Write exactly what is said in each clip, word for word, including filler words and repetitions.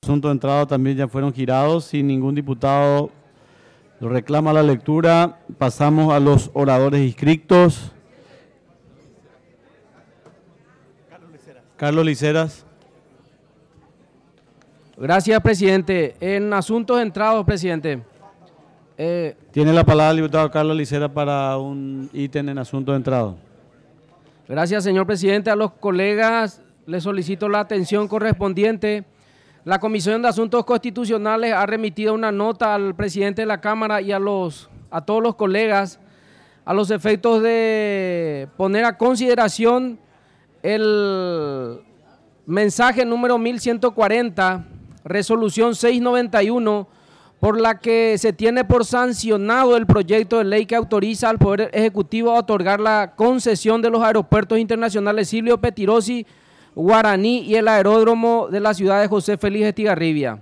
asuntos entrados también ya fueron girados. Si ningún diputado reclama la lectura, pasamos a los oradores inscritos. Carlos Liceras. Gracias, presidente. En asuntos entrados, presidente. Eh, Tiene la palabra el diputado Carlos Liceras para un ítem en asuntos entrados. Gracias, señor presidente. A los colegas les solicito la atención correspondiente. La Comisión de Asuntos Constitucionales ha remitido una nota al presidente de la Cámara y a, los, a todos los colegas a los efectos de poner a consideración el mensaje número mil ciento cuarenta, resolución seiscientos noventa y uno, por la que se tiene por sancionado el proyecto de ley que autoriza al Poder Ejecutivo a otorgar la concesión de los aeropuertos internacionales Silvio Pettirossi, Guaraní y el aeródromo de la ciudad de José Félix Estigarribia.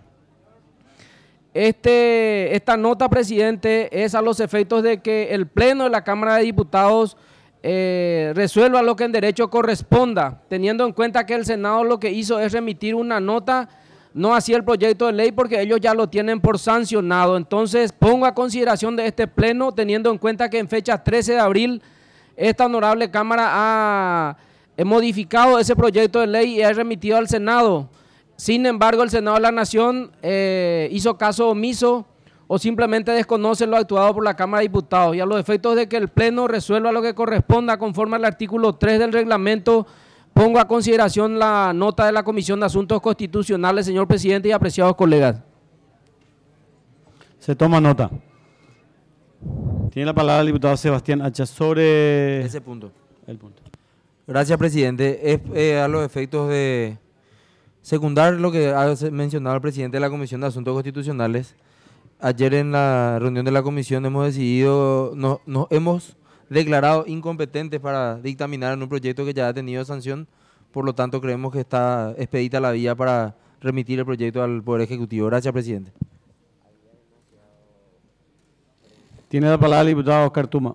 Este, esta nota, presidente, es a los efectos de que el Pleno de la Cámara de Diputados eh, resuelva lo que en derecho corresponda, teniendo en cuenta que el Senado lo que hizo es remitir una nota, no así el proyecto de ley, porque ellos ya lo tienen por sancionado. Entonces, pongo a consideración de este Pleno, teniendo en cuenta que en fecha trece de abril, esta honorable Cámara ha modificado ese proyecto de ley y ha remitido al Senado. Sin embargo, el Senado de la Nación eh, hizo caso omiso o simplemente desconoce lo actuado por la Cámara de Diputados, y a los efectos de que el Pleno resuelva lo que corresponda conforme al artículo tres del reglamento, pongo a consideración la nota de la Comisión de Asuntos Constitucionales, señor presidente y apreciados colegas. Se toma nota. Tiene la palabra el diputado Sebastián Hacha sobre ese punto. El punto. Gracias, presidente. Es eh, a los efectos de secundar lo que ha mencionado el presidente de la Comisión de Asuntos Constitucionales. Ayer en la reunión de la comisión hemos decidido, nos no, hemos declarado incompetentes para dictaminar en un proyecto que ya ha tenido sanción, por lo tanto creemos que está expedita la vía para remitir el proyecto al Poder Ejecutivo. Gracias, presidente. Tiene la palabra el diputado Oscar Tuma.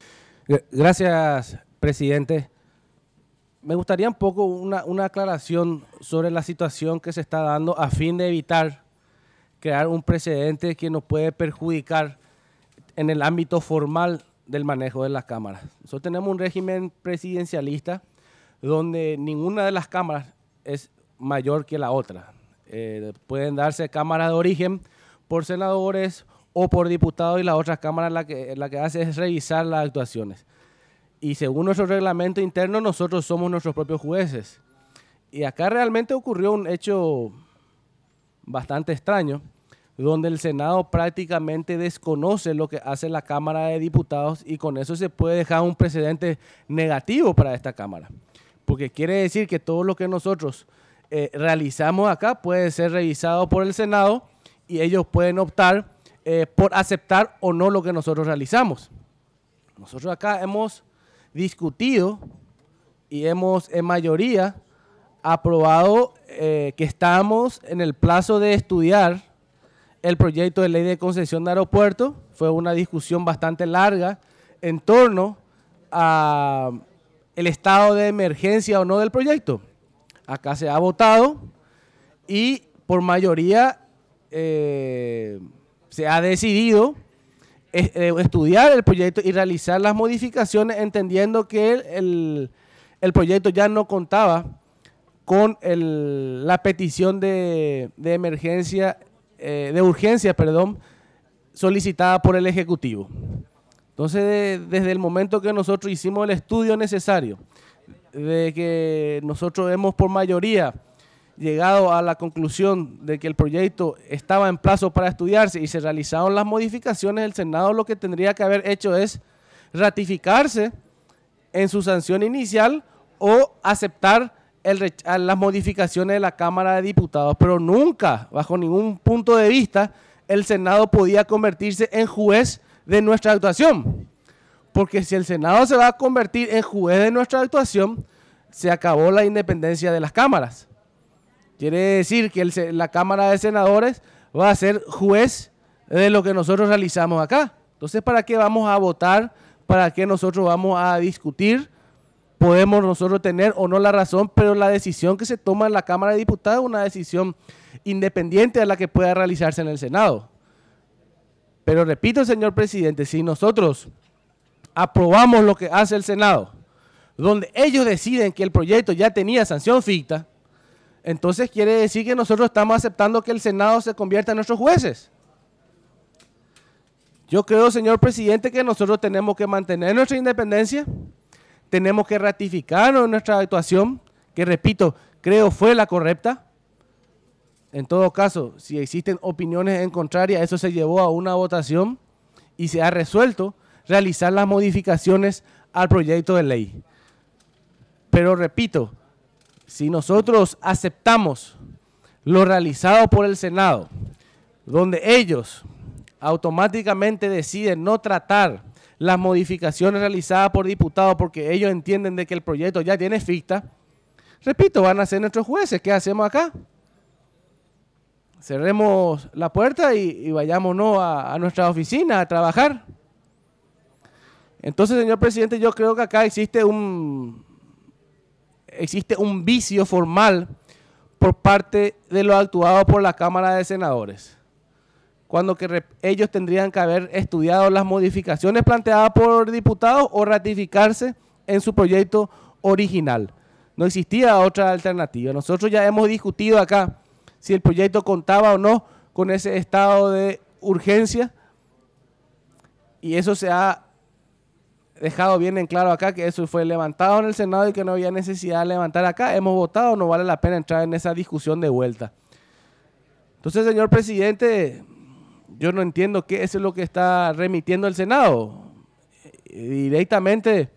Gracias, presidente. Me gustaría un poco una, una aclaración sobre la situación que se está dando a fin de evitar crear un precedente que nos puede perjudicar en el ámbito formal del manejo de las cámaras. Nosotros tenemos un régimen presidencialista donde ninguna de las cámaras es mayor que la otra. Eh, pueden darse cámaras de origen por senadores o por diputados, y la otra cámara la que, la que hace es revisar las actuaciones. Y según nuestro reglamento interno, nosotros somos nuestros propios jueces. Y acá realmente ocurrió un hecho bastante extraño, donde el Senado prácticamente desconoce lo que hace la Cámara de Diputados, y con eso se puede dejar un precedente negativo para esta Cámara. Porque quiere decir que todo lo que nosotros eh, realizamos acá puede ser revisado por el Senado y ellos pueden optar eh, por aceptar o no lo que nosotros realizamos. Nosotros acá hemos discutido y hemos en mayoría aprobado eh, que estamos en el plazo de estudiar el proyecto de ley de concesión de aeropuertos. Fue una discusión bastante larga en torno a el estado de emergencia o no del proyecto. Acá se ha votado y por mayoría eh, se ha decidido estudiar el proyecto y realizar las modificaciones, entendiendo que el, el, el proyecto ya no contaba con el, la petición de, de emergencia, eh, de urgencia, perdón, solicitada por el Ejecutivo. Entonces, de, desde el momento que nosotros hicimos el estudio necesario, de que nosotros hemos por mayoría llegado a la conclusión de que el proyecto estaba en plazo para estudiarse y se realizaron las modificaciones, el Senado lo que tendría que haber hecho es ratificarse en su sanción inicial o aceptar el, las modificaciones de la Cámara de Diputados, pero nunca, bajo ningún punto de vista, el Senado podía convertirse en juez de nuestra actuación, porque si el Senado se va a convertir en juez de nuestra actuación, se acabó la independencia de las cámaras. Quiere decir que el, la Cámara de Senadores va a ser juez de lo que nosotros realizamos acá. Entonces, ¿para qué vamos a votar? ¿Para qué nosotros vamos a discutir? Podemos nosotros tener o no la razón, pero la decisión que se toma en la Cámara de Diputados es una decisión independiente a la que pueda realizarse en el Senado. Pero repito, señor presidente, si nosotros aprobamos lo que hace el Senado, donde ellos deciden que el proyecto ya tenía sanción ficta, entonces quiere decir que nosotros estamos aceptando que el Senado se convierta en nuestros jueces. Yo creo, señor presidente, que nosotros tenemos que mantener nuestra independencia, tenemos que ratificar nuestra actuación, que repito, creo fue la correcta. En todo caso, si existen opiniones en contraria, eso se llevó a una votación y se ha resuelto realizar las modificaciones al proyecto de ley. Pero repito, si nosotros aceptamos lo realizado por el Senado, donde ellos automáticamente deciden no tratar las modificaciones realizadas por diputados porque ellos entienden de que el proyecto ya tiene ficta, repito, van a ser nuestros jueces. ¿Qué hacemos acá? Cerremos la puerta y, y vayámonos a, a nuestra oficina a trabajar. Entonces, señor presidente, yo creo que acá existe un, existe un vicio formal por parte de lo actuado por la Cámara de Senadores, cuando que ellos tendrían que haber estudiado las modificaciones planteadas por diputados o ratificarse en su proyecto original. No existía otra alternativa. Nosotros ya hemos discutido acá si el proyecto contaba o no con ese estado de urgencia, y eso se ha dejado bien en claro acá, que eso fue levantado en el Senado y que no había necesidad de levantar acá. Hemos votado, no vale la pena entrar en esa discusión de vuelta. Entonces, señor presidente, yo no entiendo qué es lo que está remitiendo el Senado. Directamente,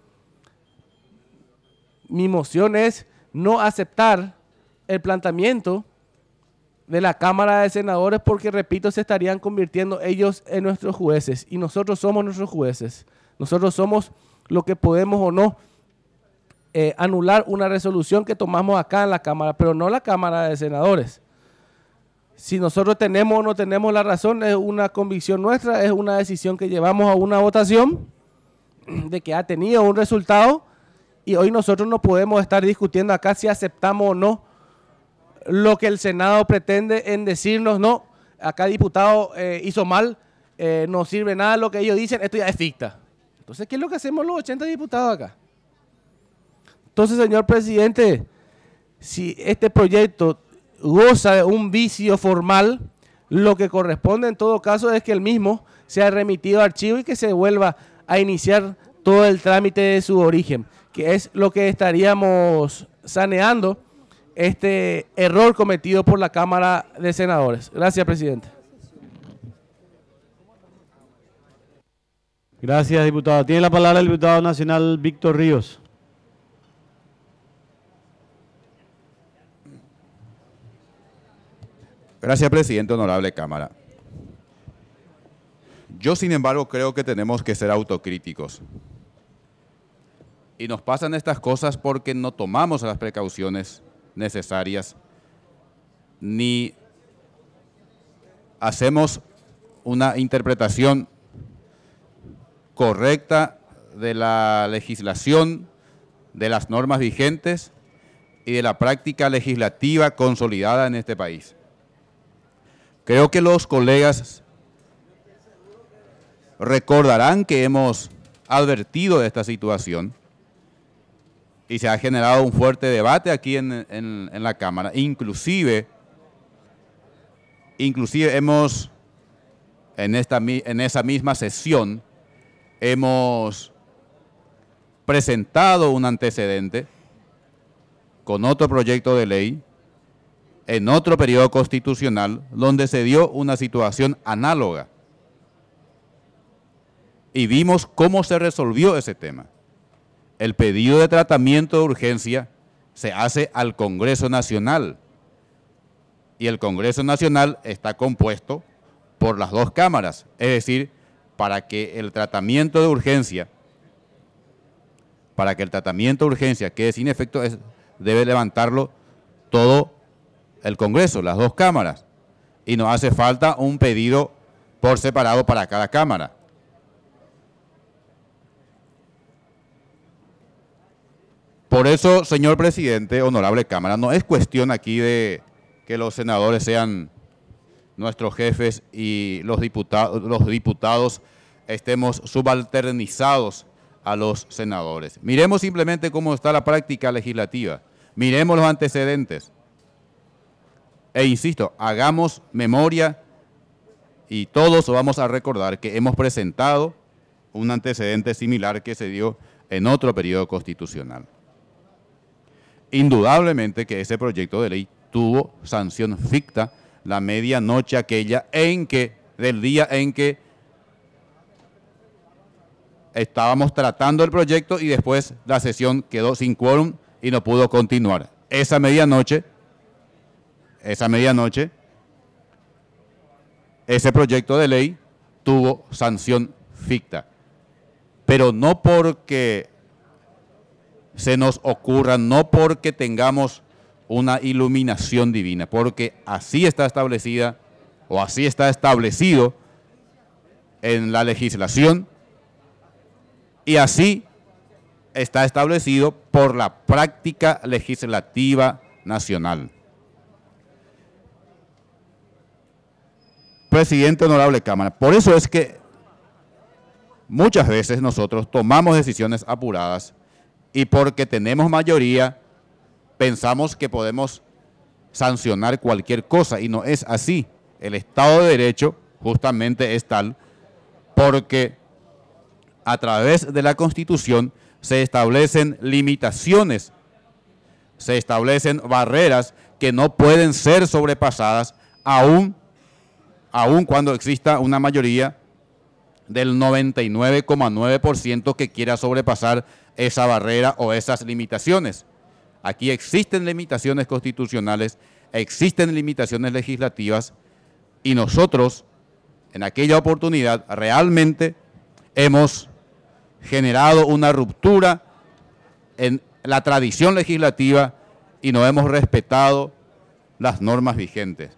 mi moción es no aceptar el planteamiento de la Cámara de Senadores porque, repito, se estarían convirtiendo ellos en nuestros jueces y nosotros somos nuestros jueces. Nosotros somos lo que podemos o no eh, anular una resolución que tomamos acá en la Cámara, pero no la Cámara de Senadores. Si nosotros tenemos o no tenemos la razón, es una convicción nuestra, es una decisión que llevamos a una votación de que ha tenido un resultado, y hoy nosotros no podemos estar discutiendo acá si aceptamos o no lo que el Senado pretende en decirnos, no, acá diputado eh, hizo mal, eh, no sirve nada lo que ellos dicen, esto ya es ficta. Entonces, ¿qué es lo que hacemos los ochenta diputados acá? Entonces, señor presidente, si este proyecto goza de un vicio formal, lo que corresponde en todo caso es que el mismo sea remitido a archivo y que se vuelva a iniciar todo el trámite de su origen, que es lo que estaríamos saneando este error cometido por la Cámara de Senadores. Gracias, presidente. Gracias, diputado. Tiene la palabra el diputado nacional Víctor Ríos. Gracias, presidente, honorable Cámara. Yo, sin embargo, creo que tenemos que ser autocríticos. Y nos pasan estas cosas porque no tomamos las precauciones necesarias, ni hacemos una interpretación correcta de la legislación, de las normas vigentes y de la práctica legislativa consolidada en este país. Creo que los colegas recordarán que hemos advertido de esta situación y se ha generado un fuerte debate aquí en, en, en la Cámara. Inclusive, inclusive hemos, en, esta, en esa misma sesión, hemos presentado un antecedente con otro proyecto de ley en otro periodo constitucional donde se dio una situación análoga y vimos cómo se resolvió ese tema. El pedido de tratamiento de urgencia se hace al Congreso Nacional y el Congreso Nacional está compuesto por las dos cámaras, es decir, para que el tratamiento de urgencia, para que el tratamiento de urgencia quede sin efecto, es, debe levantarlo todo el Congreso, las dos cámaras, y nos hace falta un pedido por separado para cada cámara. Por eso, señor presidente, honorable Cámara, no es cuestión aquí de que los senadores sean nuestros jefes y los diputados, los diputados estemos subalternizados a los senadores. Miremos simplemente cómo está la práctica legislativa, miremos los antecedentes e insisto, hagamos memoria y todos vamos a recordar que hemos presentado un antecedente similar que se dio en otro periodo constitucional. Indudablemente que ese proyecto de ley tuvo sanción ficta la medianoche aquella en que, del día en que estábamos tratando el proyecto y después la sesión quedó sin quórum y no pudo continuar. Esa medianoche, esa medianoche, ese proyecto de ley tuvo sanción ficta, pero no porque se nos ocurra, no porque tengamos una iluminación divina, porque así está establecida o así está establecido en la legislación y así está establecido por la práctica legislativa nacional. Presidente, honorable Cámara, por eso es que muchas veces nosotros tomamos decisiones apuradas y porque tenemos mayoría pensamos que podemos sancionar cualquier cosa y no es así. El Estado de Derecho justamente es tal porque a través de la Constitución se establecen limitaciones, se establecen barreras que no pueden ser sobrepasadas aún, aún cuando exista una mayoría del noventa y nueve coma nueve por ciento que quiera sobrepasar esa barrera o esas limitaciones. Aquí existen limitaciones constitucionales, existen limitaciones legislativas y nosotros en aquella oportunidad realmente hemos generado una ruptura en la tradición legislativa y no hemos respetado las normas vigentes.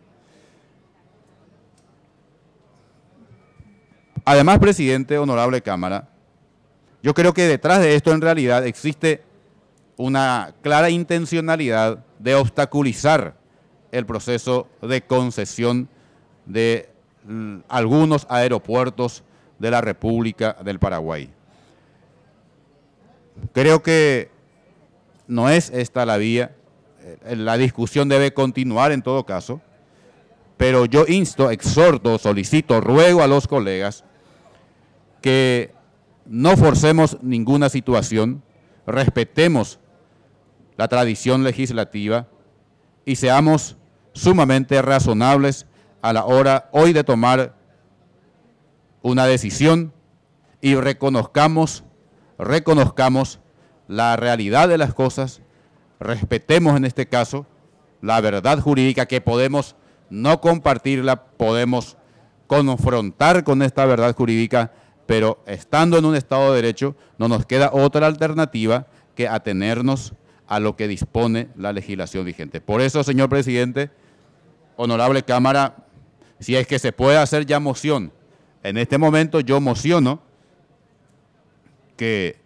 Además, presidente, honorable Cámara, yo creo que detrás de esto en realidad existe una clara intencionalidad de obstaculizar el proceso de concesión de algunos aeropuertos de la República del Paraguay. Creo que no es esta la vía, la discusión debe continuar en todo caso, pero yo insto, exhorto, solicito, ruego a los colegas que no forcemos ninguna situación, respetemos la tradición legislativa y seamos sumamente razonables a la hora hoy de tomar una decisión y reconozcamos, reconozcamos la realidad de las cosas, respetemos en este caso la verdad jurídica que podemos no compartirla, podemos confrontar con esta verdad jurídica, pero estando en un Estado de Derecho no nos queda otra alternativa que atenernos a lo que dispone la legislación vigente. Por eso, señor presidente, honorable Cámara, si es que se puede hacer ya moción, en este momento yo mociono que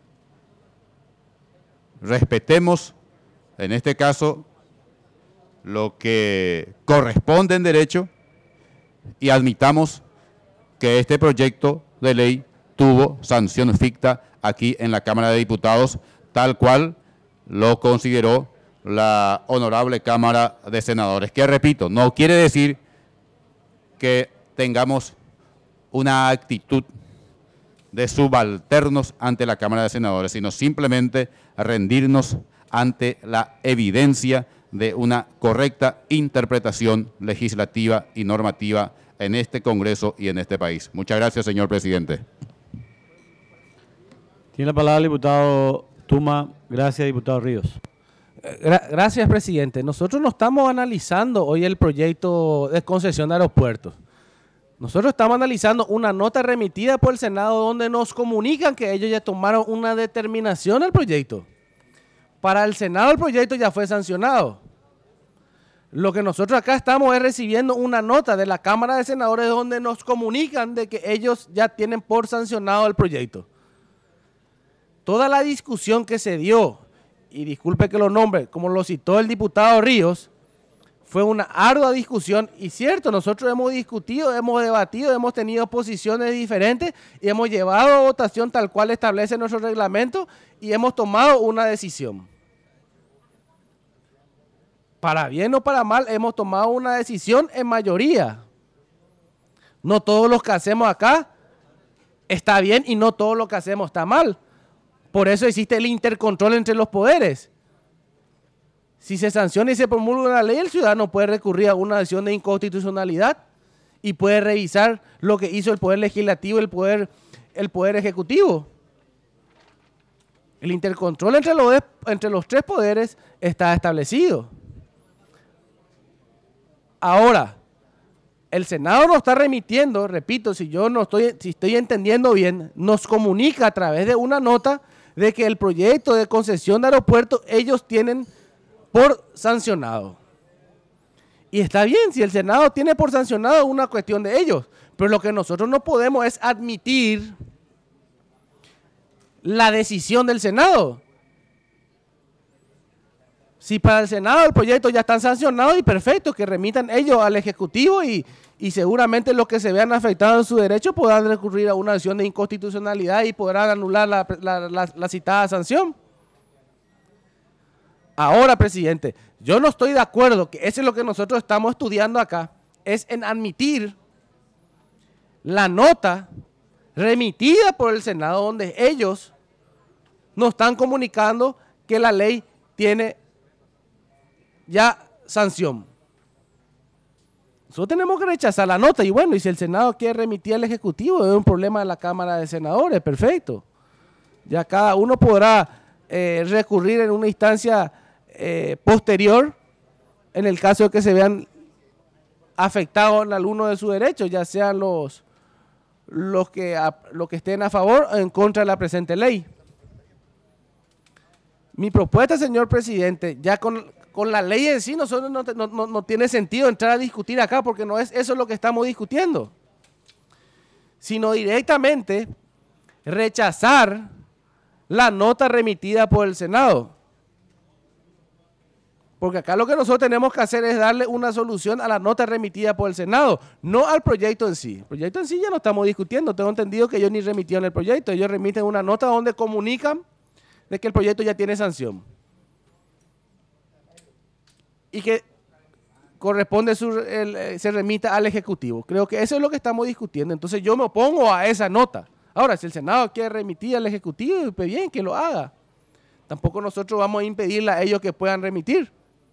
respetemos, en este caso, lo que corresponde en derecho y admitamos que este proyecto de ley tuvo sanción ficta aquí en la Cámara de Diputados, tal cual lo consideró la honorable Cámara de Senadores, que repito, no quiere decir que tengamos una actitud de subalternos ante la Cámara de Senadores, sino simplemente rendirnos ante la evidencia de una correcta interpretación legislativa y normativa en este Congreso y en este país. Muchas gracias, señor presidente. Tiene la palabra el diputado Tuma. Gracias, diputado Ríos. Gra- Gracias, presidente. Nosotros no estamos analizando hoy el proyecto de concesión de aeropuertos. Nosotros estamos analizando una nota remitida por el Senado donde nos comunican que ellos ya tomaron una determinación al proyecto. Para el Senado el proyecto ya fue sancionado. Lo que nosotros acá estamos es recibiendo una nota de la Cámara de Senadores donde nos comunican de que ellos ya tienen por sancionado el proyecto. Toda la discusión que se dio, y disculpe que lo nombre, como lo citó el diputado Ríos, Fue una ardua discusión y cierto, nosotros hemos discutido, hemos debatido, hemos tenido posiciones diferentes y hemos llevado a votación tal cual establece nuestro reglamento y hemos tomado una decisión. Para bien o para mal, hemos tomado una decisión en mayoría. No todo lo que hacemos acá está bien y no todo lo que hacemos está mal. Por eso existe el intercontrol entre los poderes. Si se sanciona y se promulga una ley, el ciudadano puede recurrir a una acción de inconstitucionalidad y puede revisar lo que hizo el Poder Legislativo y el Poder, el poder Ejecutivo. El intercontrol entre los, entre los tres poderes está establecido. Ahora, el Senado nos está remitiendo, repito, si yo no estoy, si estoy entendiendo bien, nos comunica a través de una nota de que el proyecto de concesión de aeropuerto ellos tienen por sancionado. Y está bien, si el Senado tiene por sancionado una cuestión de ellos, pero lo que nosotros no podemos es admitir la decisión del Senado. Si para el Senado el proyecto ya está sancionado y perfecto, que remitan ellos al Ejecutivo y, y seguramente los que se vean afectados en su derecho podrán recurrir a una acción de inconstitucionalidad y podrán anular la, la, la, la citada sanción. Ahora, presidente, yo no estoy de acuerdo, que eso es lo que nosotros estamos estudiando acá, es en admitir la nota remitida por el Senado donde ellos nos están comunicando que la ley tiene ya sanción. Nosotros tenemos que rechazar la nota y bueno, y si el Senado quiere remitir al Ejecutivo, es un problema de la Cámara de Senadores, perfecto. Ya cada uno podrá eh, recurrir en una instancia eh, posterior en el caso de que se vean afectados en alguno de sus derechos, ya sean los, los, que, a, los que estén a favor o en contra de la presente ley. Mi propuesta, señor presidente, ya con, con la ley en sí, nosotros no, no, no, no tiene sentido entrar a discutir acá porque no es eso lo que estamos discutiendo, sino directamente rechazar la nota remitida por el Senado. Porque acá lo que nosotros tenemos que hacer es darle una solución a la nota remitida por el Senado, no al proyecto en sí. El proyecto en sí ya no estamos discutiendo, tengo entendido que ellos ni remitieron el proyecto, ellos remiten una nota donde comunican de que el proyecto ya tiene sanción. Y que corresponde, su, el, se remita al Ejecutivo. Creo que eso es lo que estamos discutiendo, entonces yo me opongo a esa nota. Ahora, si el Senado quiere remitir al Ejecutivo, pues bien, que lo haga. Tampoco nosotros vamos a impedirle a ellos que puedan remitir.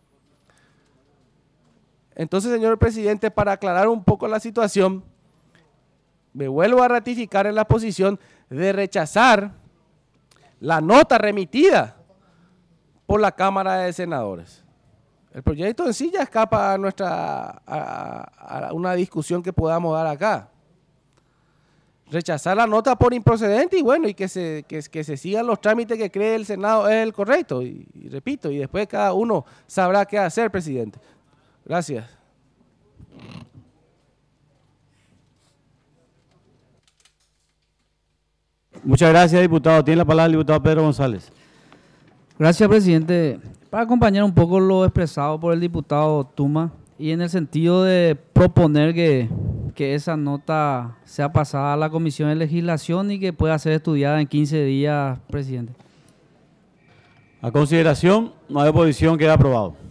Entonces, señor presidente, para aclarar un poco la situación, me vuelvo a ratificar en la posición de rechazar la nota remitida por la Cámara de Senadores. El proyecto en sí ya escapa a, nuestra, a, a una discusión que podamos dar acá. Rechazar la nota por improcedente y bueno, y que se, que, que se sigan los trámites que cree el Senado es el correcto. Y, y repito, y después cada uno sabrá qué hacer, presidente. Gracias. Muchas gracias, diputado. Tiene la palabra el diputado Pedro González. Gracias, presidente. Para acompañar un poco lo expresado por el diputado Tuma y en el sentido de proponer que, que esa nota sea pasada a la Comisión de Legislación y que pueda ser estudiada en quince días, presidente. A consideración, no hay oposición, queda aprobado.